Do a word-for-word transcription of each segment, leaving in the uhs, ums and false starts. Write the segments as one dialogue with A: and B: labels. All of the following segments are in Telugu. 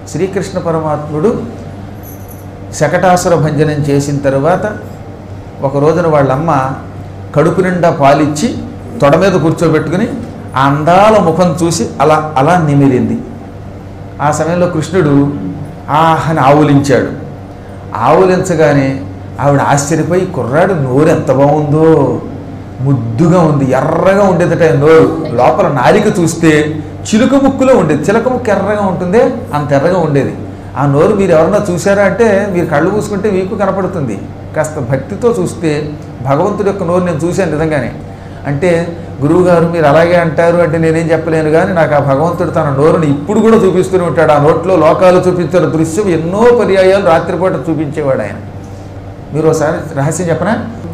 A: శ్రీకృష్ణ పరమాత్ముడు శకటాసుర భంజనం చేసిన తర్వాత ఒక రోజున వాళ్ళమ్మ కడుపు నిండా పాలిచ్చి తొడ మీద కూర్చోబెట్టుకుని ఆ అందాల ముఖం చూసి అలా అలా నిమిరింది. ఆ సమయంలో కృష్ణుడు ఆహని ఆవులించాడు. ఆవులించగానే ఆవిడ ఆశ్చర్యపోయి, కుర్రాడు నోరు ఎంత బాగుందో, ముద్దుగా ఉంది, ఎర్రగా ఉండేదట నోరు. లోపల నాలిక చూస్తే చిలుక ముక్కులో ఉండేది. చిలక ముక్కు ఎర్రగా ఉంటుందే అంత ఎర్రగా ఉండేది. ఆ నోరు మీరు ఎవరన్నా చూసారా అంటే మీరు కళ్ళు మూసుకుంటే మీకు కనపడుతుంది. కాస్త భక్తితో చూస్తే భగవంతుడి యొక్క నోరు నేను చూశాను నిజంగానే. అంటే గురువుగారు మీరు అలాగే అంటారు అంటే నేనేం చెప్పలేను, కానీ నాకు ఆ భగవంతుడు తన నోరుని ఇప్పుడు కూడా చూపిస్తూనే ఉంటాడు. ఆ నోట్లో లోకాలు చూపించిన దృశ్యం ఎన్నో పర్యాయాలు రాత్రిపూట చూపించేవాడు ఆయన. మీరు ఒకసారి రహస్యం చెప్పనా?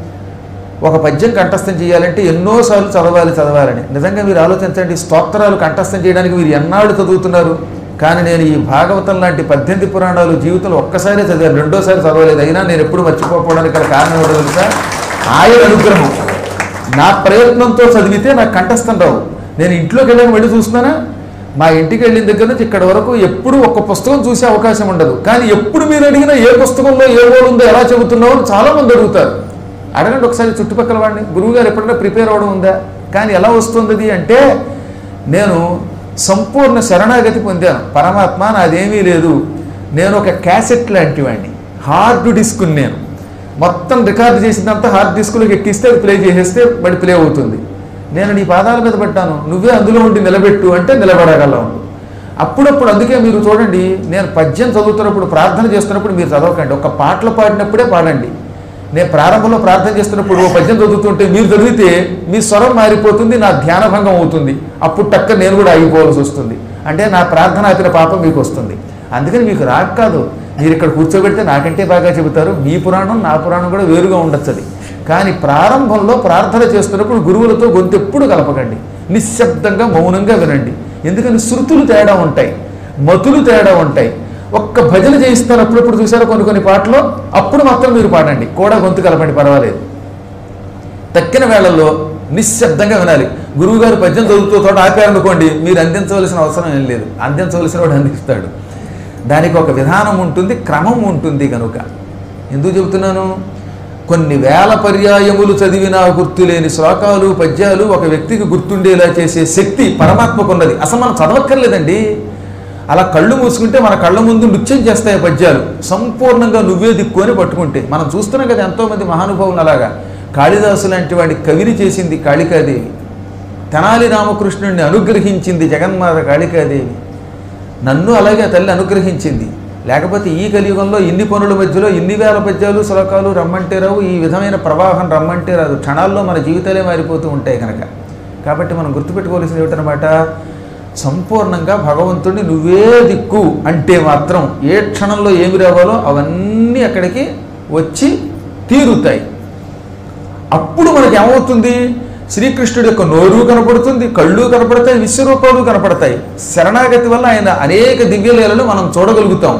A: ఒక పద్యం కంఠస్థం చేయాలంటే ఎన్నోసార్లు చదవాలి చదవాలని. నిజంగా మీరు ఆలోచించండి, స్తోత్రాలు కంఠస్థం చేయడానికి మీరు ఎన్నాళ్ళు చదువుతున్నారు? కానీ నేను ఈ భాగవతం లాంటి పద్దెనిమిది పురాణాలు జీవితంలో ఒక్కసారే చదివాను, రెండోసారి చదవలేదు. అయినా నేను ఎప్పుడు మర్చిపోకపోవడానికి గల కారణం ఏంటో తెలుసా? ఆయన అనుగ్రహం. నా ప్రయత్నంతో చదివితే నాకు కంఠస్థం రావు. నేను ఇంట్లోకి వెళ్ళాక వెళ్ళి చూస్తున్నానా, మా ఇంటికి వెళ్ళిన దగ్గర నుంచి ఇక్కడ వరకు ఎప్పుడు ఒక్క పుస్తకం చూసే అవకాశం ఉండదు. కానీ ఎప్పుడు మీరు అడిగినా ఏ పుస్తకంలో ఏ ఓడు ఉందో ఎలా చెబుతున్నావు చాలామంది అడుగుతారు. అడగండి ఒకసారి చుట్టుపక్కల వాడిని, గురువుగారు ఎప్పుడైనా ప్రిపేర్ అవ్వడం ఉందా? కానీ ఎలా వస్తుంది అంటే, నేను సంపూర్ణ శరణాగతి పొందాను. పరమాత్మ నాదేమీ లేదు, నేను ఒక క్యాసెట్ లాంటి వాడిని, హార్డ్ డిస్క్ నేను మొత్తం రికార్డు చేసిందంతా హార్డ్ డిస్క్లోకి ఎక్కిస్తే అది ప్లే చేసేస్తే మళ్ళీ ప్లే అవుతుంది. నేను నీ పాదాల మీద పడ్డాను, నువ్వే అందులో ఉండి నిలబెట్టు అంటే నిలబడగలను. అప్పుడప్పుడు అందుకే మీరు చూడండి, నేను పద్యం చదువుతున్నప్పుడు ప్రార్థన చేస్తున్నప్పుడు మీరు చదవకండి, ఒక పాటలు పాడినప్పుడే పాడండి. నేను ప్రారంభంలో ప్రార్థన చేస్తున్నప్పుడు ఓ పద్యం చదువుతుంటే మీరు చదివితే మీ స్వరం మారిపోతుంది, నా ధ్యానభంగం అవుతుంది. అప్పుడు టక్క నేను కూడా ఆగిపోవాల్సి వస్తుంది. అంటే నా ప్రార్థన ఆపిన పాపం మీకు వస్తుంది. అందుకని మీకు రాక కాదు, మీరు ఇక్కడ కూర్చోబెడితే నాకంటే బాగా చెబుతారు. మీ పురాణం నా పురాణం కూడా వేరుగా ఉండొచ్చు అది. కానీ ప్రారంభంలో ప్రార్థన చేస్తున్నప్పుడు గురువులతో గొంతు ఎప్పుడు కలపకండి, నిశ్శబ్దంగా మౌనంగా వినండి. ఎందుకని శృతులు తేడా ఉంటాయి, మతులు తేడా ఉంటాయి. ఒక్క భజన చేయిస్తారు అప్పుడప్పుడు, చూసారో కొన్ని కొన్ని పాటలు, అప్పుడు మాత్రం మీరు పాడండి, కూడా గొంతు కలపండి, పర్వాలేదు. తక్కిన వేళల్లో నిశ్శబ్దంగా వినాలి. గురువుగారు పద్యం చదువుతూ తోట ఆపారనుకోండి, మీరు అందించవలసిన అవసరం ఏం లేదు, అందించవలసిన వాడు అందిస్తాడు. దానికి ఒక విధానం ఉంటుంది, క్రమం ఉంటుంది. కనుక ఎందుకు చెబుతున్నాను, కొన్ని వేల పర్యాయములు చదివినా గుర్తులేని శ్లోకాలు పద్యాలు ఒక వ్యక్తికి గుర్తుండేలా చేసే శక్తి పరమాత్మకున్నది. అసలు మనం చదవక్కర్లేదండి, అలా కళ్ళు మూసుకుంటే మన కళ్ళ ముందు నృత్యం చేస్తాయి పద్యాలు. సంపూర్ణంగా నువ్వే దిక్కు అని పట్టుకుంటే మనం చూస్తున్నాం కదా ఎంతోమంది మహానుభావులు. అలాగా కాళిదాసు లాంటి వాడి కవిని చేసింది కాళికాదేవి, తెనాలి రామకృష్ణుడిని అనుగ్రహించింది జగన్మాత కాళికాదేవి. నన్ను అలాగే తల్లి అనుగ్రహించింది. లేకపోతే ఈ కలియుగంలో ఇన్ని పనుల మధ్యలో ఇన్ని వేల పద్యాలు శ్లోకాలు రమ్మంటే రావు, ఈ విధమైన ప్రవాహం రమ్మంటే రాదు. క్షణాల్లో మన జీవితాలే మారిపోతూ ఉంటాయి కనుక. కాబట్టి మనం గుర్తుపెట్టుకోవాల్సింది ఏమిటనమాట, సంపూర్ణంగా భగవంతుడిని నువ్వే దిక్కు అంటే మాత్రం ఏ క్షణంలో ఏమి రావాలో అవన్నీ అక్కడికి వచ్చి తీరుతాయి. అప్పుడు మనకి ఏమవుతుంది, శ్రీకృష్ణుడి యొక్క నోరు కనపడుతుంది, కళ్ళు కనపడతాయి, విశ్వరూపాలు కనపడతాయి. శరణాగతి వల్ల ఆయన అనేక దివ్యలీలలు మనం చూడగలుగుతాం.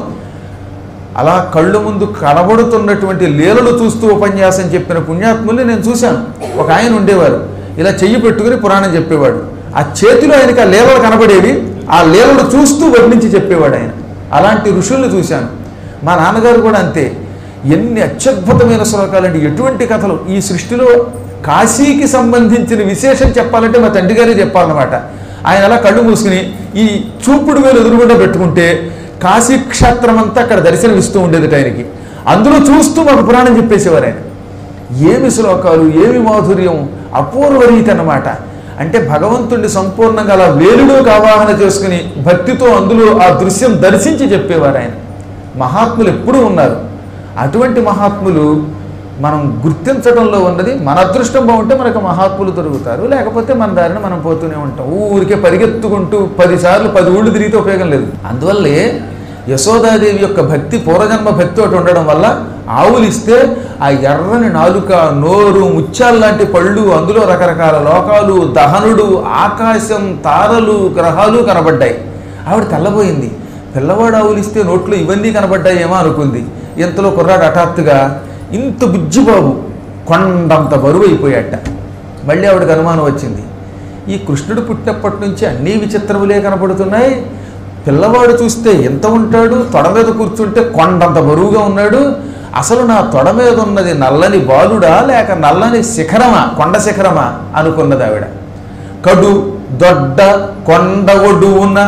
A: అలా కళ్ళు ముందు కనబడుతున్నటువంటి లీలలు చూస్తూ ఉపన్యాసం చెప్పిన పుణ్యాత్ముల్ని నేను చూశాను. ఒక ఆయన ఉండేవారు, ఇలా చెయ్యి పెట్టుకుని పురాణం చెప్పేవాడు. ఆ చేతిలో ఆయనకి ఆ లీలలు కనబడేవి, ఆ లీలలు చూస్తూ వర్ణించి చెప్పేవాడు ఆయన. అలాంటి ఋషుల్ని చూశాను. మా నాన్నగారు కూడా అంతే. ఎన్ని అత్యద్భుతమైన శ్లోకాలండి, ఎటువంటి కథలు. ఈ సృష్టిలో కాశీకి సంబంధించిన విశేషం చెప్పాలంటే మా తండ్రి గారే చెప్పాలన్నమాట. ఆయన అలా కళ్ళు మూసుకుని ఈ చూపుడు వేలు ఎదురుగుండా పెట్టుకుంటే కాశీ క్షేత్రం అంతా అక్కడ దర్శనమిస్తూ ఉండేది ఆయనకి. అందులో చూస్తూ మాకు పురాణం చెప్పేసేవారు ఆయన. ఏమి శ్లోకాలు, ఏమి మాధుర్యం, అపూర్వరీతి అన్నమాట. అంటే భగవంతుడిని సంపూర్ణంగా అలా వేలులోకి ఆవాహన చేసుకుని భక్తితో అందులో ఆ దృశ్యం దర్శించి చెప్పేవారు ఆయన. మహాత్ములు ఎప్పుడూ ఉన్నారు. అటువంటి మహాత్ములు మనం గుర్తించడంలో ఉన్నది. మన అదృష్టం బాగుంటే మనకు మహాత్ములు దొరుకుతారు, లేకపోతే మన దారిని మనం పోతూనే ఉంటాం. ఊరికే పరిగెత్తుకుంటూ పదిసార్లు పది ఊళ్ళు తిరిగితే ఉపయోగం లేదు. అందువల్లే యశోదాదేవి యొక్క భక్తి పూర్వజన్మ భక్తి ఒకటి ఉండడం వల్ల ఆవులు ఇస్తే ఆ ఎర్రని నాలుక, నోరు, ముత్యాలు లాంటి పళ్ళు, అందులో రకరకాల లోకాలు, దహనుడు, ఆకాశం, తారలు, గ్రహాలు కనబడ్డాయి. ఆవిడ తెల్లబోయింది. పిల్లవాడు ఆవులు ఇస్తే నోట్లో ఇవన్నీ కనబడ్డాయేమో అనుకుంది. ఇంతలో కుర్రాడు హఠాత్తుగా ఇంత బుజ్జిబాబు కొండంత బరువు అయిపోయాట. మళ్ళీ ఆవిడకి అనుమానం వచ్చింది, ఈ కృష్ణుడు పుట్టినప్పటి నుంచి అన్నీ విచిత్రములే కనపడుతున్నాయి, పిల్లవాడు చూస్తే ఎంత ఉంటాడు, తొడ మీద కూర్చుంటే కొండంత బరువుగా ఉన్నాడు. అసలు నా తొడ మీద ఉన్నది నల్లని బాలుడా లేక నల్లని శిఖరమా, కొండ శిఖరమా అనుకున్నది ఆవిడ. కడు దొడ్డ కొండ ఒడువున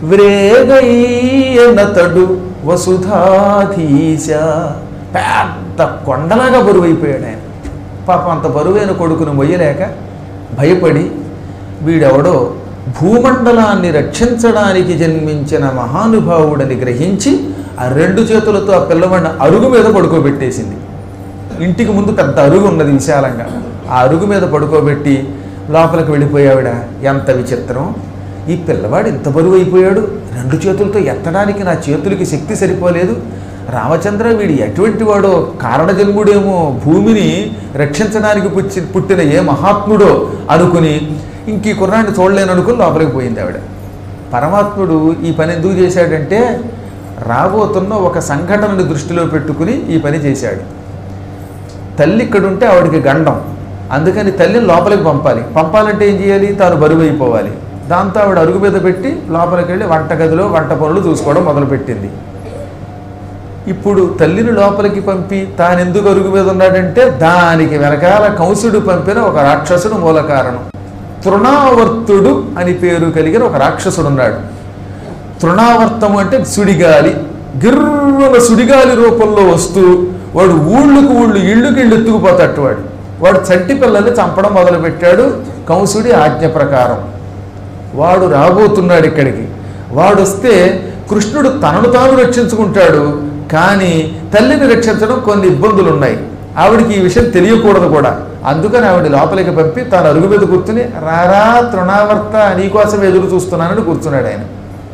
A: వ్రేగయ్యనతడు వసుధాధీశ. పెద్ద కొండలాగా బరువైపోయాడు ఆయన. పాపం అంత బరువైన కొడుకును మొయ్యలేక భయపడి వీడెవడో భూమండలాన్ని రక్షించడానికి జన్మించిన మహానుభావుడని గ్రహించి ఆ రెండు చేతులతో ఆ పిల్లవాడిని అరుగు మీద పడుకోబెట్టేసింది. ఇంటికి ముందు పెద్ద అరుగు ఉన్నది విశాలంగా. ఆ అరుగు మీద పడుకోబెట్టి లోపలికి వెళ్ళిపోయావిడ. ఎంత విచిత్రం, ఈ పిల్లవాడు ఇంత బరువు అయిపోయాడు, రెండు చేతులతో ఎత్తడానికి నా చేతులకి శక్తి సరిపోలేదు. రామచంద్ర వీడు ఎటువంటి వాడో, కారణజన్ముడేమో, భూమిని రక్షించడానికి పుచ్చి పుట్టిన ఏ మహాత్ముడో అనుకుని ఇంక ఈ కుర్రాన్ని చూడలేను అనుకుని లోపలికి పోయింది ఆవిడ. పరమాత్ముడు ఈ పని ఎందుకు చేశాడంటే రాబోతున్న ఒక సంఘటనని దృష్టిలో పెట్టుకుని ఈ పని చేశాడు. తల్లి ఇక్కడుంటే ఆవిడికి గండం, అందుకని తల్లిని లోపలికి పంపాలి. పంపాలంటే ఏం చేయాలి, తాను బరువు అయిపోవాలి. దాంతో ఆవిడ అరుగు మీద పెట్టి లోపలికి వెళ్ళి వంటగదిలో వంట పనులు చూసుకోవడం మొదలుపెట్టింది. ఇప్పుడు తల్లిని లోపలికి పంపి తాను ఎందుకు అరుగు మీద ఉన్నాడంటే దానికి వెనకాల కంసుడు పంపిన ఒక రాక్షసుడు మూల కారణం. తృణావర్తుడు అని పేరు కలిగిన ఒక రాక్షసుడు ఉన్నాడు. తృణావర్తము అంటే సుడిగాలి. గిర్రున సుడిగాలి రూపంలో వస్తూ వాడు ఊళ్ళకు ఊళ్ళు ఇళ్ళుకి ఇళ్ళు ఎత్తుకుపోతాడు. వాడు వాడు చంటి పిల్లల్ని చంపడం మొదలుపెట్టాడు కంసుడి ఆజ్ఞ ప్రకారం. వాడు రాబోతున్నాడు ఇక్కడికి. వాడు వస్తే కృష్ణుడు తనను తాను రక్షించుకుంటాడు, కానీ తల్లిని రక్షించడం కొన్ని ఇబ్బందులు ఉన్నాయి. ఆవిడికి ఈ విషయం తెలియకూడదు కూడా. అందుకని ఆవిడ లోపలికి పంపి తాను అరుగు మీద కూర్చుని రారా తృణావర్త నీకోసం ఎదురు చూస్తున్నానని కూర్చున్నాడు ఆయన.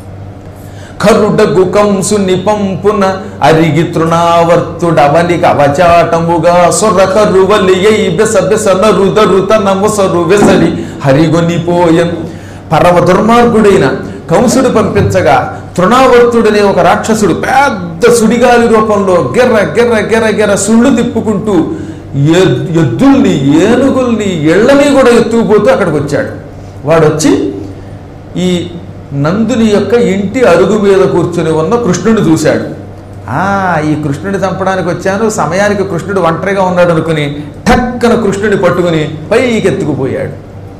A: కరుడగు కంసుని పంపున అరిగి తృణావర్తుడవనికి అవచాటముగా సొర్ర కరువలి బెస బెస నరుదరుత నముసరు వెసడి హరిగొనిపోయన్. పరమ దుర్మార్గుడైన కంసుడు పంపించగా తృణావర్తుడనే ఒక రాక్షసుడు పెద్ద సుడిగాలి రూపంలో గిర్ర గిర్ర గిర్ర గిర్ర సుళ్ళు తిప్పుకుంటూ ఎద్దుల్ని ఏనుగుల్ని ఇళ్ళని కూడా ఎత్తుకుపోతూ అక్కడికి వచ్చాడు. వాడు వచ్చి ఈ నందుని యొక్క ఇంటి అరుగు మీద కూర్చుని ఉన్న కృష్ణుడిని చూశాడు. ఆ ఈ కృష్ణుడిని చంపడానికి వచ్చాను, సమయానికి కృష్ణుడు ఒంటరిగా ఉన్నాడు అనుకుని ఠక్కన కృష్ణుడిని పట్టుకుని పైకి ఎత్తుకుపోయాడు.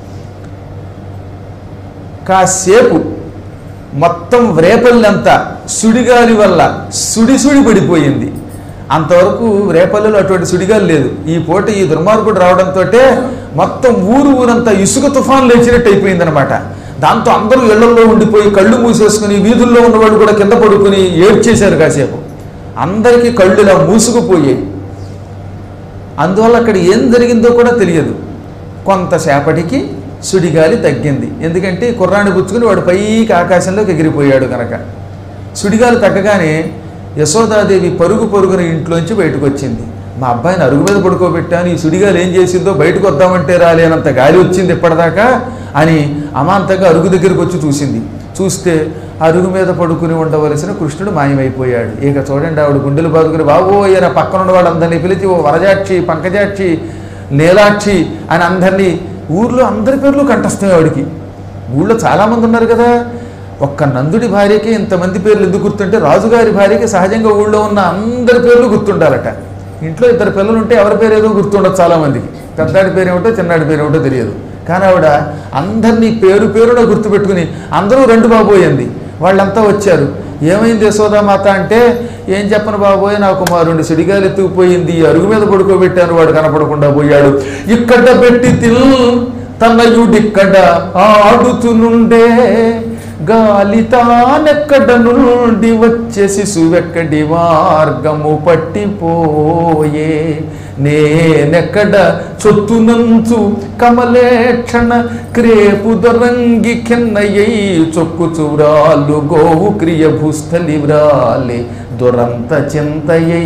A: కాసేపు మొత్తం రేపల్లంతా సుడిగాలి వల్ల సుడి సుడి పడిపోయింది. అంతవరకు రేపల్లెలో అటువంటి సుడిగాలి లేదు. ఈ పూట ఈ దుర్మార్గుడు రావడంతో మొత్తం ఊరు ఊరంతా ఇసుక తుఫాన్ లేచినట్టు అయిపోయిందనమాట. దాంతో అందరూ ఇళ్లలో ఉండిపోయి కళ్ళు మూసేసుకుని వీధుల్లో ఉన్నవాళ్ళు కూడా కింద పడుకుని ఏడ్చేశారు. కాసేపు అందరికీ కళ్ళు ఇలా మూసుకుపోయాయి. అందువల్ల అక్కడ ఏం జరిగిందో కూడా తెలియదు. కొంతసేపటికి సుడిగాలి తగ్గింది. ఎందుకంటే కుర్రాన్ని పుచ్చుకుని వాడు పైకి ఆకాశంలోకి ఎగిరిపోయాడు కనుక. సుడిగాలి తగ్గగానే యశోదాదేవి పరుగు పరుగున ఇంట్లోంచి బయటకు వచ్చింది. మా అబ్బాయిని అరుగు మీద పడుకోబెట్టాను, ఈ సుడిగాలి ఏం చేసిందో బయటకు వద్దామంటే రాలేనంత గాలి వచ్చింది ఇప్పటిదాకా అని అమాంతంగా అరుగు దగ్గరికి వచ్చి చూసింది. చూస్తే అరుగు మీద పడుకుని ఉండవలసిన కృష్ణుడు మాయమైపోయాడు. ఇక చూడండి ఆవిడ గుండెలు బాదుకుని బాబో ఈయన పక్కన ఉన్న వాళ్ళందరినీ పిలిచి ఓ వరజాక్షి, పంకజాక్షి, నీలాక్షి అని అందరినీ ఊర్లో అందరి పేర్లు కంఠస్థం ఆవిడికి. ఊళ్ళో చాలామంది ఉన్నారు కదా, ఒక్క నందుడి భార్యకి ఇంతమంది పేర్లు ఎందుకు గుర్తుంటే రాజుగారి భార్యకి సహజంగా ఊళ్ళో ఉన్న అందరి పేర్లు గుర్తుండాలట. ఇంట్లో ఇద్దరు పిల్లలు ఉంటే ఎవరి పేరు ఏదో గుర్తుండదు చాలామందికి. పెద్దాడి పేరు ఏమిటో చిన్నాడి పేరు ఏమిటో తెలియదు. కానీ ఆవిడ అందరినీ పేరు పేరులో గుర్తుపెట్టుకుని అందరూ రెండు బాబోయింది. వాళ్ళంతా వచ్చారు. ఏమైంది యశోదామాత అంటే ఏం చెప్పను బాబోయ్, నా కుమారుడిని సిడిగాలు ఎత్తుకుపోయింది, అరుగు మీద పడుకోబెట్టాను, వాడు కనపడకుండా పోయాడు. ఇక్కడ పెట్టి తిల్ తనయుడిక్కడ ఆడుతునుండే గాలి తానెక్కడ నుండి వచ్చే శిశువెక్కడి మార్గము పట్టిపోయే నేనెక్కడ చొత్తునంచు కమలేక్షణ క్రేపు దొరంగి కిన్నయ్యై చొక్కు చూరాలు గోవు క్రియ భూస్థలి వ్రాలే దురంత చింతయ్యై.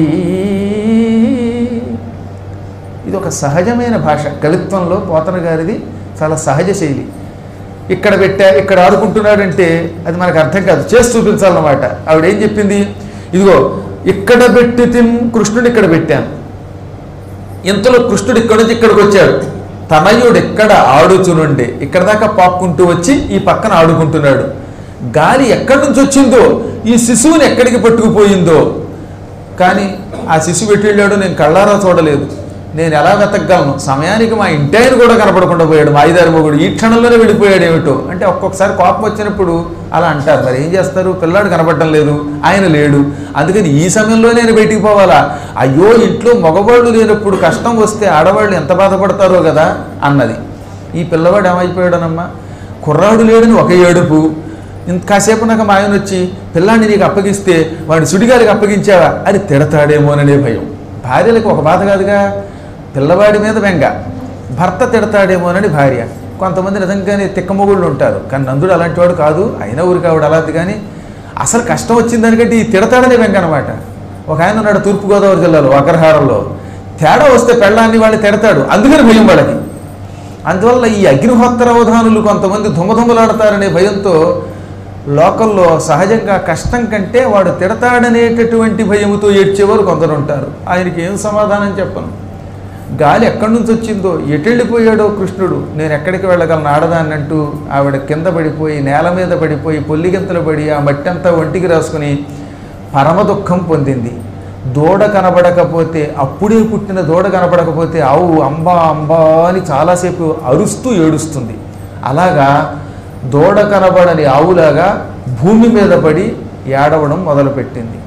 A: ఇది ఒక సహజమైన భాష. కవిత్వంలో పోతన గారిది చాలా సహజ శైలి. ఇక్కడ పెట్టా ఇక్కడ ఆడుకుంటున్నాడంటే అది మనకు అర్థం కాదు, చేసి చూపించాలన్నమాట. ఆవిడ ఏం చెప్పింది, ఇదిగో ఇక్కడ పెట్టి తిన్ కృష్ణుడు ఇక్కడ పెట్టాను. ఇంతలో కృష్ణుడు ఇక్కడ నుంచి ఇక్కడికి వచ్చాడు. తనయుడు ఎక్కడ ఆడుచునుండే ఇక్కడ దాకా పాక్కుంటూ వచ్చి ఈ పక్కన ఆడుకుంటున్నాడు. గాలి ఎక్కడి నుంచి వచ్చిందో, ఈ శిశువుని ఎక్కడికి పట్టుకుపోయిందో. కానీ ఆ శిశువు ఎటు వెళ్ళాడో నేను కళ్ళారా చూడలేదు. నేను ఎలా వెతకగలను? సమయానికి మా ఇంటి ఆయన కూడా కనపడకుండా పోయాడు, మా ఐదారు మొగుడు ఈ క్షణంలోనే వెళ్ళిపోయాడు ఏమిటో. అంటే ఒక్కొక్కసారి కోపం వచ్చినప్పుడు అలా అంటారు. మరి ఏం చేస్తారు? పిల్లాడు కనపడటం లేదు, ఆయన లేడు, అందుకని ఈ సమయంలో నేను బయటికి పోవాలా? అయ్యో, ఇంట్లో మగవాళ్ళు లేనప్పుడు కష్టం వస్తే ఆడవాళ్ళు ఎంత బాధపడతారో కదా అన్నది. ఈ పిల్లవాడు ఏమైపోయాడనమ్మా, కుర్రాడు లేడని ఒక ఏడుపు. ఇంత కాసేపు నాకు మా ఆయన వచ్చి పిల్లాడిని నీకు అప్పగిస్తే వాడిని సుడిగాలికి అప్పగించావా అని తిడతాడేమోననే భయం. భార్యలకు ఒక బాధ కాదుగా, పిల్లవాడి మీద బెంగ, భర్త తిడతాడేమోనని భార్య. కొంతమంది నిజంగానే తిక్కమొగుళ్ళు ఉంటారు, కానీ నందుడు అలాంటి వాడు కాదు, అయినా ఊరికి ఆవిడ అలాంటి. కానీ అసలు కష్టం వచ్చిందనికంటే ఈ తిడతాడనే బెంగ అనమాట. ఒక ఆయన ఉన్నాడు తూర్పుగోదావరి జిల్లాలో అగ్రహారంలో, తేడా వస్తే పెళ్ళాన్ని వాళ్ళు తిడతాడు, అందుకని భయం వాళ్ళకి. అందువల్ల ఈ అగ్నిహోత్ర అవధానులు కొంతమంది దుమ్మదుమ్మలాడతారనే భయంతో లోకల్లో సహజంగా కష్టం కంటే వాడు తిడతాడనేటటువంటి భయముతో ఏడ్చేవారు కొందరు ఉంటారు. ఆయనకి ఏం సమాధానం చెప్పను. గాలి ఎక్కడి నుంచి వచ్చిందో, ఎటెళ్ళిపోయాడో కృష్ణుడు, నేను ఎక్కడికి వెళ్ళగలను ఆడదాన్ని అంటూ ఆవిడ కింద పడిపోయి నేల మీద పడిపోయి పొల్లిగింతలు పడి ఆ మట్టి అంతా ఒంటికి రాసుకుని పరమ దుఃఖం పొందింది. దూడ కనబడకపోతే, అప్పుడే పుట్టిన దూడ కనబడకపోతే ఆవు అంబా అంబా అని చాలాసేపు అరుస్తూ ఏడుస్తుంది. అలాగా దూడ కనబడని ఆవులాగా భూమి మీద పడి ఏడవడం మొదలుపెట్టింది.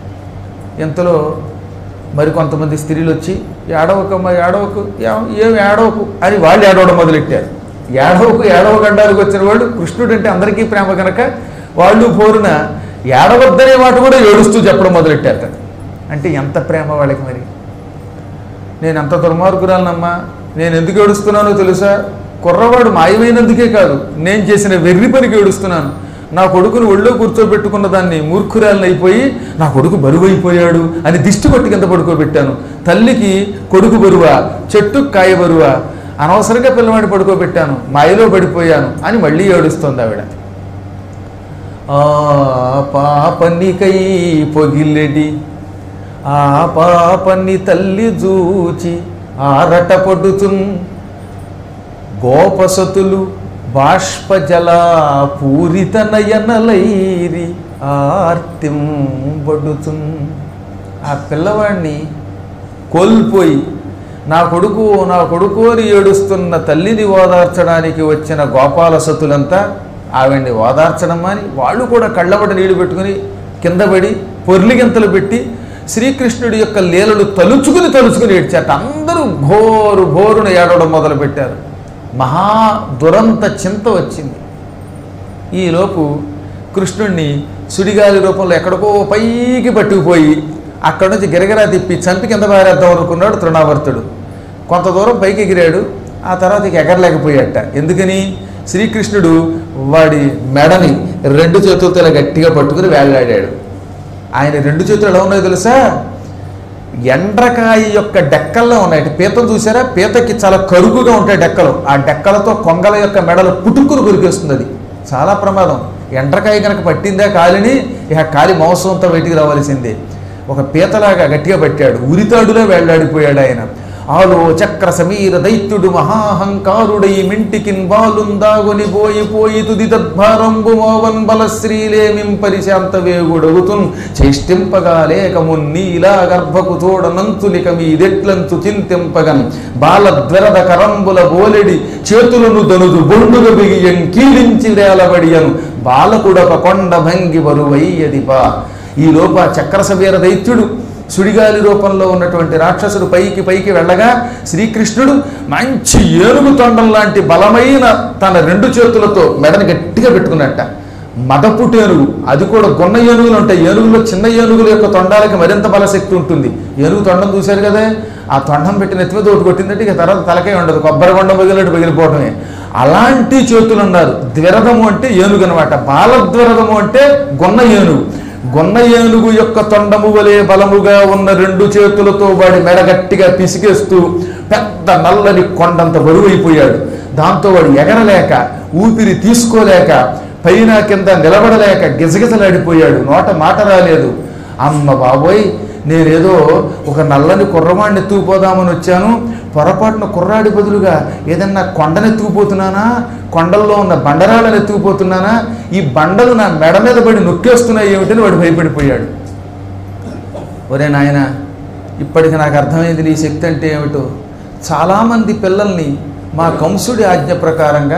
A: ఇంతలో మరి కొంతమంది స్త్రీలు వచ్చి ఏడవకమ్మ ఏడవకు, ఏం ఏడవకు అని వాళ్ళు ఏడవడం మొదలెట్టారు. ఏడవకు ఏడవ గండానికి వచ్చిన వాళ్ళు కృష్ణుడు అంటే అందరికీ ప్రేమ కనుక వాళ్ళు పోరున ఏడవద్దనే మాట కూడా ఏడుస్తూ చెప్పడం మొదలెట్టారు కదా. అంటే ఎంత ప్రేమ వాళ్ళకి. మరి నేను ఎంత దుర్మార్గురాలనమ్మా, నేను ఎందుకు ఏడుస్తున్నానో తెలుసా? కుర్రవాడు మాయమైనందుకే కాదు, నేను చేసిన వెర్రి పనికి ఏడుస్తున్నాను. నా కొడుకును ఒళ్ళో కూర్చోబెట్టుకున్న దాన్ని మూర్ఖురాలను అయిపోయి నా కొడుకు బరువు అయిపోయాడు అని దిష్టి కొట్టి కింద పడుకోబెట్టాను. తల్లికి కొడుకు బరువా, చెట్టుకు కాయ బరువా, అనవసరంగా పిల్లవాడిని పడుకోబెట్టాను, మాయలో పడిపోయాను అని మళ్ళీ ఏడుస్తోంది ఆవిడ. ఆ పాపనికై పొగిల్లెడి ఆ పాపని తల్లి జూచి ఆరట పడుతున్ గోపసతులు బాష్పజల పూరిత నయనలైరి ఆర్తింబడుతున్. ఆ పిల్లవాడిని కోల్పోయి నా కొడుకు నా కొడుకు అని ఏడుస్తున్న తల్లిని ఓదార్చడానికి వచ్చిన గోపాల సతులంతా ఆవిడ్ని ఓదార్చడం అని వాళ్ళు కూడా కళ్ళబడి నీళ్లు పెట్టుకుని కిందపడి పొర్లిగింతలు పెట్టి శ్రీకృష్ణుడి యొక్క లీలలు తలుచుకుని తలుచుకుని ఏడ్చారట. అందరూ ఘోరు ఘోరును ఏడవడం మొదలుపెట్టారు. మహా దురంత చింత వచ్చింది. ఈలోపు కృష్ణుణ్ణి సుడిగాలి రూపంలో ఎక్కడికో పైకి పట్టుకుపోయి అక్కడి నుంచి గిరగిరా తిప్పి చంపి కింద పారేద్దాం అనుకున్నాడు తృణావర్తుడు. కొంత దూరం పైకి ఎగిరాడు, ఆ తర్వాత ఇక ఎగరలేకపోయాట. ఎందుకని? శ్రీకృష్ణుడు వాడి మెడని రెండు చేతులతో ఇలా గట్టిగా పట్టుకుని వేళ్లాడాడు. ఆయన రెండు చేతులు ఎలా ఉన్నాయో తెలుసా? ఎండ్రకాయ యొక్క డెక్కల్లో ఉన్నాయి. పీతం చూసారా? పీతకి చాలా కరుకుగా ఉంటాయి డెక్కలు. ఆ డెక్కలతో కొంగల యొక్క మెడలు పుట్టుకుని కొరికేస్తుంది. అది చాలా ప్రమాదం. ఎండ్రకాయ కనుక పట్టిందే కాలిని, ఇక కాలి మాంసంతో బయటికి రావాల్సిందే. ఒక పీతలాగా గట్టిగా పట్టాడు, ఉరితాడులో వేళ్లాడిపోయాడు ఆయన. ఆలో చక్ర సమీర దైత్యుడు మహాహంకారుడై మింటికిన్ బాలుందాగొని పోయి పోయి తుది తద్భారంబు మోవన్ బలశ్రీలేమిం పరిశాంత వేగుడగుతున్ చేష్టింపగా లేకమున్నీలా గర్భకు తోడనంతులిక మీదెట్లంతు చింతింపగన్ బాలద్వరద కరంబుల బోలెడి చేతులను దనుదు బొండుగ బిగియం కీలించి వేలబడియను బాలకుడొక కొండ భంగి బరువయ్యదిపా. ఈ లోప చక్ర సమీర దైత్యుడు సుడిగాలి రూపంలో ఉన్నటువంటి రాక్షసుడు పైకి పైకి వెళ్ళగా శ్రీకృష్ణుడు మంచి ఏనుగు తొండం లాంటి బలమైన తన రెండు చేతులతో మెడని గట్టిగా పెట్టుకున్నట్ట. మదపుటి ఏనుగు, అది కూడా గున్న ఏనుగులు ఉంటాయి. ఏనుగులో చిన్న ఏనుగుల యొక్క తొండాలకి మరింత బలశక్తి ఉంటుంది. ఏనుగు తొండం చూశారు కదా, ఆ తొండం పెట్టిన ఎత్తిమ తోటి కొట్టిందంటే ఇక తర్వాత తలకే ఉండదు, కొబ్బరి కొండం పగిలినట్టు పగిలిపోవటమే. అలాంటి చేతులు ఉన్నారు. ద్విరథము అంటే ఏనుగు అనమాట. బాలద్విరథము అంటే గున్న ఏనుగు. గొన్న ఏనుగు యొక్క తొండము వలె బలముగా ఉన్న రెండు చేతులతో వాడి మెడ గట్టిగా పిసికేస్తూ పెద్ద నల్లని కొండంత బరువైపోయాడు. దాంతో వాడు ఎగరలేక, ఊపిరి తీసుకోలేక, పైన కింద నిలబడలేక గిజగిజలాడిపోయాడు. నోట మాట రాలేదు. అమ్మ బాబోయ్, నేనేదో ఒక నల్లని కుర్రవాడిని ఎత్తుకుపోదామని వచ్చాను, పొరపాటున కుర్రాడి బదులుగా ఏదన్నా కొండను ఎత్తుకుపోతున్నానా, కొండల్లో ఉన్న బండరాళ్ళని ఎత్తుకుపోతున్నానా, ఈ బండలు నా మెడ మీద పడి నొక్కేస్తున్నాయి ఏమిటని వాడు భయపడిపోయాడు. ఒరే నాయన, ఇప్పటికి నాకు అర్థమైంది నీ శక్తి అంటే ఏమిటో. చాలామంది పిల్లల్ని మా కంసుడి ఆజ్ఞ ప్రకారంగా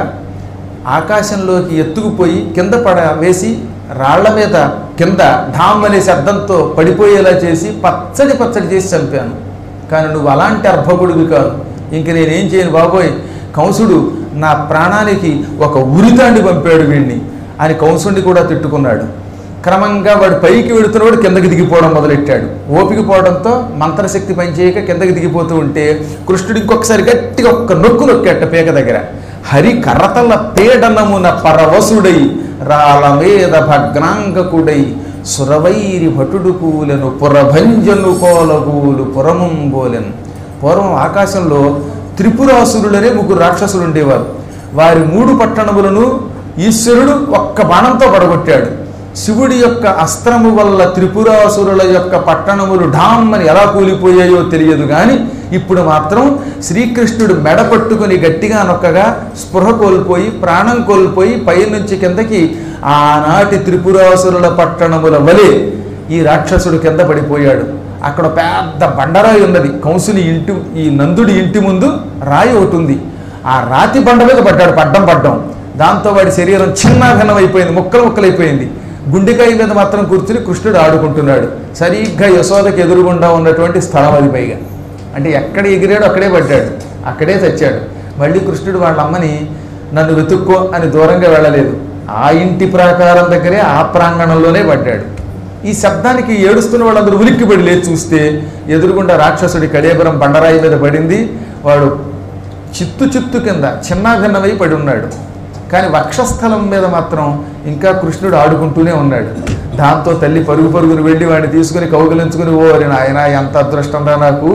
A: ఆకాశంలోకి ఎత్తుకుపోయి కింద పడ వేసి రాళ్ల మీద కింద ఢామ్ అనే శబ్దంతో పడిపోయేలా చేసి పచ్చడి పచ్చడి చేసి చంపాను. కానీ నువ్వు అలాంటి అర్భకుడివి కాదు, ఇంక నేనేం చేయను బాబోయ్, కంసుడు నా ప్రాణానికి ఒక ఉరితాండి పంపాడు వీడిని అని కంసుడిని కూడా తిట్టుకున్నాడు. క్రమంగా వాడు పైకి వెళుతున్నవాడు కిందకి దిగిపోవడం మొదలెట్టాడు. ఓపిక పోవడంతో మంత్రశక్తి పనిచేయక కిందకి దిగిపోతూ ఉంటే కృష్ణుడు ఇంకొకసారి గట్టిగా ఒక్క నొక్కు నొక్కేట పేక దగ్గర. హరి కర్రతల పీడనమున పరవశుడై రాల మీద భగ్నాంగకుడై సురవైరి భటుడు కూలెను పురభంజను కోలగూలు పురముంబోలెను. పూర్వం ఆకాశంలో త్రిపురాసురులనే ముగ్గురు రాక్షసులు ఉండేవారు. వారి మూడు పట్టణములను ఈశ్వరుడు ఒక్క బాణంతో పడగొట్టాడు. శివుడి యొక్క అస్త్రము వల్ల త్రిపురాసురుల యొక్క పట్టణములు ఢామ్మని ఎలా కూలిపోయాయో తెలియదు, కానీ ఇప్పుడు మాత్రం శ్రీకృష్ణుడు మెడ పట్టుకుని గట్టిగా నొక్కగా స్పృహ కోల్పోయి ప్రాణం కోల్పోయి పైనుంచి కిందకి ఆనాటి త్రిపురాసురుల పట్టణముల వలె ఈ రాక్షసుడు కింద పడిపోయాడు. అక్కడ పెద్ద బండరాయి ఉన్నది. కంసుని ఇంటి ఈ నందుడి ఇంటి ముందు రాయి ఒకటి ఉంది. ఆ రాతి బండ మీద పడ్డాడు, పడ్డం పడ్డం దాంతో వాడి శరీరం చిన్న భిన్నమైపోయింది, ముక్కలు ముక్కలైపోయింది. గుండెకాయ మీద మాత్రం కూర్చుని కృష్ణుడు ఆడుకుంటున్నాడు. సరిగ్గా యశోదకి ఎదురుగుండా ఉన్నటువంటి స్థలం అది. పైగా అంటే ఎక్కడ ఎగిరాడో అక్కడే పడ్డాడు, అక్కడే చచ్చాడు. మళ్ళీ కృష్ణుడు వాళ్ళ అమ్మని నన్ను వెతుక్కో అని దూరంగా వెళ్ళలేదు, ఆ ఇంటి ప్రాకారం దగ్గరే ఆ ప్రాంగణంలోనే పడ్డాడు. ఈ శబ్దానికి ఏడుస్తున్న వాళ్ళందరూ ఉలిక్కిపడి లేచి చూస్తే ఎదురుగుండా రాక్షసుడి కడేబరం బండరాయి మీద పడింది. వాడు చిత్తు చిత్తు కింద చిన్న భిన్నమై పడి ఉన్నాడు. కానీ వక్షస్థలం మీద మాత్రం ఇంకా కృష్ణుడు ఆడుకుంటూనే ఉన్నాడు. దాంతో తల్లి పరుగు పరుగును వెళ్ళి వాడిని తీసుకుని కౌగిలించుకుని, ఓ అరే నాయన ఎంత అదృష్టం రా నాకు,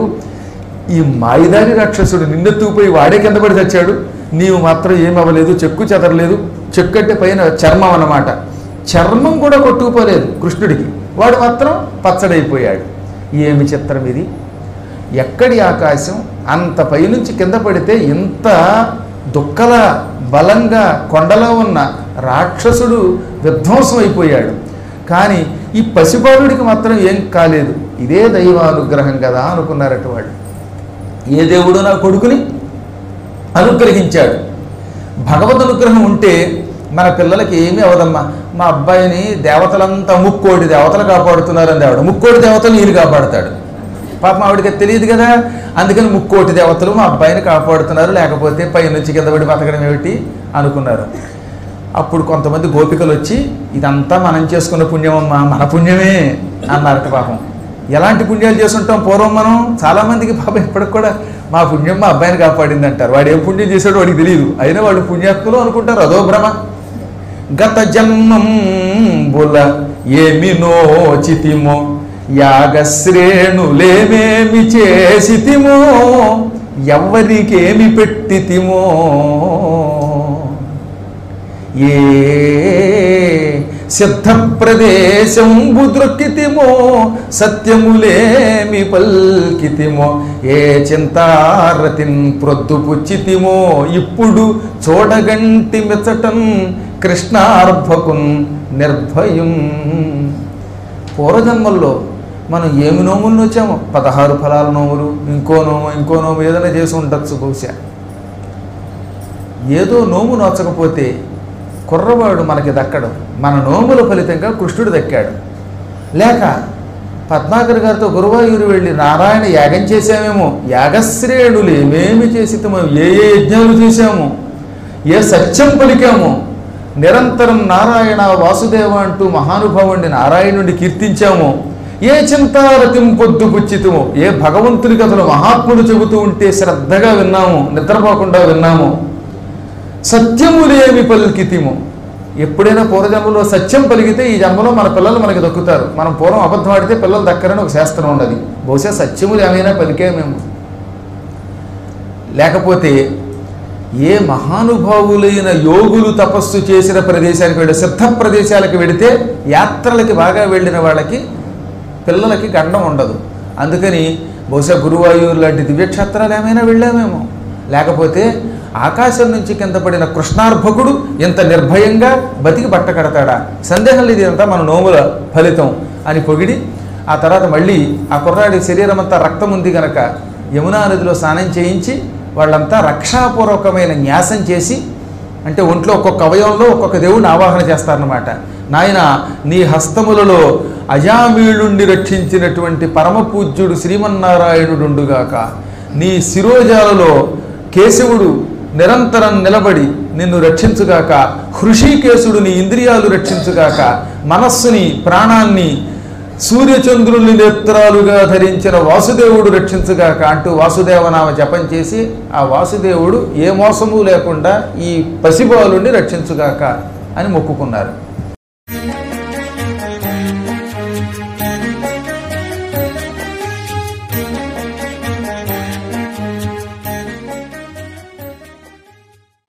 A: ఈ మాయిదారి రాక్షసుడు నిన్నెత్తుకుపోయి వాడే కింద పడి చచ్చాడు, నీవు మాత్రం ఏమవ్వలేదు, చెక్కు చెదరలేదు. చెక్కు అంటే పైన చర్మం అన్నమాట, చర్మం కూడా కొట్టుకుపోలేదు కృష్ణుడికి, వాడు మాత్రం పచ్చడైపోయాడు. ఏమి చిత్రం ఇది! ఎక్కడి ఆకాశం అంత పైనుంచి కింద పడితే ఇంత దుఃఖల బలంగా కొండలో ఉన్న రాక్షసుడు విధ్వంసం అయిపోయాడు. కానీ ఈ పసిబాలుడికి మాత్రం ఏం కాలేదు. ఇదే దైవానుగ్రహం కదా అనుకున్నారట వాళ్ళు. ఏ దేవుడు నా కొడుకుని అనుగ్రహించాడు. భగవద్ అనుగ్రహం ఉంటే మన పిల్లలకి ఏమీ అవదమ్మా. మా అబ్బాయిని దేవతలంతా ముక్కోటి దేవతలు కాపాడుతున్నారని ఆవిడ ముక్కోటి దేవతలు ఈయన కాపాడుతాడు. పాపం ఆవిడకి తెలియదు కదా, అందుకని ముక్కోటి దేవతలు మా అబ్బాయిని కాపాడుతున్నారు, లేకపోతే పై నుంచి కింద పడి బతకడం ఏమిటి అనుకున్నారు. అప్పుడు కొంతమంది గోపికలు వచ్చి ఇదంతా మనం చేసుకున్న పుణ్యమమ్మా, మన పుణ్యమే అన్నారట. పాపం ఎలాంటి పుణ్యాలు చేసుంటాం పూర్వం మనం. చాలామందికి పాపం ఇప్పటికి కూడా మా పుణ్యం మా అబ్బాయిని కాపాడింది అంటారు. వాడు ఏం పుణ్యం చేశాడో వాడికి తెలియదు, అయినా వాళ్ళు పుణ్యాత్ములు అనుకుంటారు. అదో భ్రమ. గత జన్మం బుల ఏమి నోచితిమో యాగశ్రేణులేమేమి చేసితిమో ఎవ్వరికేమి పెట్టితిమో ఏ సిద్ధ ప్రదేశంబు ద్రొక్కితిమో సత్యములేమి పల్కితిమో ఏ చింతారతిన్ ప్రొద్దుపుచ్చితిమో ఇప్పుడు చూడగంటి మెచ్చటన్ కృష్ణార్భకున్ నిర్భయం. పూర్వజన్మల్లో మనం ఏమి నోములు నోచామో, పదహారు ఫలాల నోములు, ఇంకో నోము ఇంకో నోము ఏదైనా చేసి ఉండొచ్చు బహుశా. ఏదో నోము నోచకపోతే కుర్రవాడు మనకి దక్కడం, మన నోముల ఫలితంగా కృష్ణుడు దక్కాడు. లేక పద్మాకర్ గారితో గురువాయూరు వెళ్ళి నారాయణ యాగం చేశామేమో, యాగశ్రేణులు ఏమేమి చేసితమో, ఏ ఏ యజ్ఞాలు చేశామో, ఏ సత్యం పలికామో, నిరంతరం నారాయణ వాసుదేవ అంటూ మహానుభావుణ్ణి నారాయణుడిని కీర్తించామో, ఏ చింతారతిం పొద్దు పుచ్చితమో, ఏ భగవంతుని కథలు మహాత్ములు చెబుతూ ఉంటే శ్రద్ధగా విన్నాము, నిద్రపోకుండా విన్నాము, సత్యములేమి పలికితిమో. ఎప్పుడైనా పూర్వజన్మలో సత్యం పలికితే ఈ జన్మలో మన పిల్లలు మనకి దక్కుతారు. మనం పూర్వం అబద్ధం ఆడితే పిల్లలు దక్కరని ఒక శాస్త్రం ఉన్నది. బహుశా సత్యములు ఏమైనా పలికేమేమో. లేకపోతే ఏ మహానుభావులైన యోగులు తపస్సు చేసిన ప్రదేశానికి వెళ్ళి సిద్ధ ప్రదేశాలకు వెళితే యాత్రలకి బాగా వెళ్ళిన వాళ్ళకి పిల్లలకి గండం ఉండదు. అందుకని బహుశా గురువాయూరు లాంటి దివ్యక్షేత్రాలు ఏమైనా వెళ్ళామేమో, లేకపోతే ఆకాశం నుంచి కింద పడిన కృష్ణార్భకుడు ఎంత నిర్భయంగా బతికి బట్ట కడతాడా? సందేహం లేదు, ఇదంతా మన నోముల ఫలితం అని పొగిడి, ఆ తర్వాత మళ్ళీ ఆ కుర్రాడి శరీరం అంతా రక్తం ఉంది కనుక యమునా నదిలో స్నానం చేయించి వాళ్ళంతా రక్షాపూర్వకమైన న్యాసం చేసి, అంటే ఒంట్లో ఒక్కొక్క అవయవంలో ఒక్కొక్క దేవుడిని ఆవాహన చేస్తారనమాట. నాయన నీ హస్తములలో అజామీళుణ్ణి రక్షించినటువంటి పరమపూజ్యుడు శ్రీమన్నారాయణుడుండుగాక, నీ శిరోజాలలో కేశవుడు నిరంతరం నిలబడి నిన్ను రక్షించుగాక, హృషికేశుడు నీ ఇంద్రియాలు రక్షించుగాక, మనస్సుని ప్రాణాన్ని సూర్యచంద్రుల్ని నేత్రాలుగా ధరించిన వాసుదేవుడు రక్షించుగాక అంటూ వాసుదేవనామ జపం చేసి ఆ వాసుదేవుడు ఏ మోసము లేకుండా ఈ పసిబాలుని రక్షించుగాక అని మొక్కుకున్నారు.